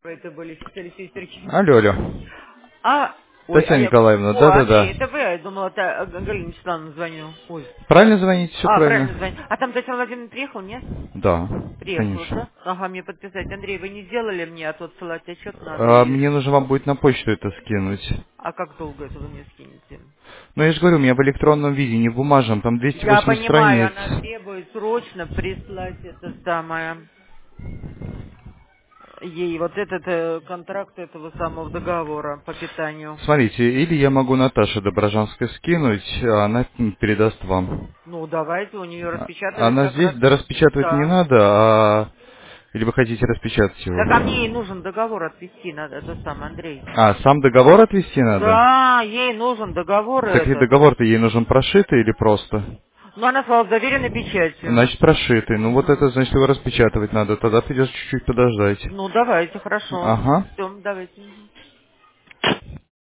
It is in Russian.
Это были сестрички. Алло, алло. А, ой, Татьяна Николаевна, Андрей, да-да-да. это вы, я думала, это Галина Вячеславовна звоню. Ой, Правильно звоните, все правильно звоню. правильно. А там Татьяна Владимировна приехал, нет? Да, Приехала, да? конечно. Ага, мне подписать. Андрей, вы не сделали мне, а то отсылать отчет надо. И... Мне нужно вам будет на почту это скинуть. А как долго это вы мне скинете? Но я же говорю, у меня в электронном виде, не в бумажном, там Я 208 понимаю, страниц. она требует срочно прислать это самое. Ей вот этот контракт этого самого договора по питанию. Смотрите, или я могу Наташе Доброжанской скинуть, а она передаст вам. Ну, давайте, у нее распечатали Она как здесь, раз. да распечатывать не Да. надо, а... Или вы хотите распечатать его? Да ко мне ей нужен договор отвести, надо, это сам Андрей. А, сам договор отвести надо? Да, ей нужен договор Так и этот. договор-то ей нужен прошитый или просто? Ну, она сказала, с заверенной печатью. Значит, прошитый. Ну вот это Мгм. значит его распечатывать надо. Тогда придется чуть-чуть подождать. Ну, давайте, хорошо. Ага. Все, давайте.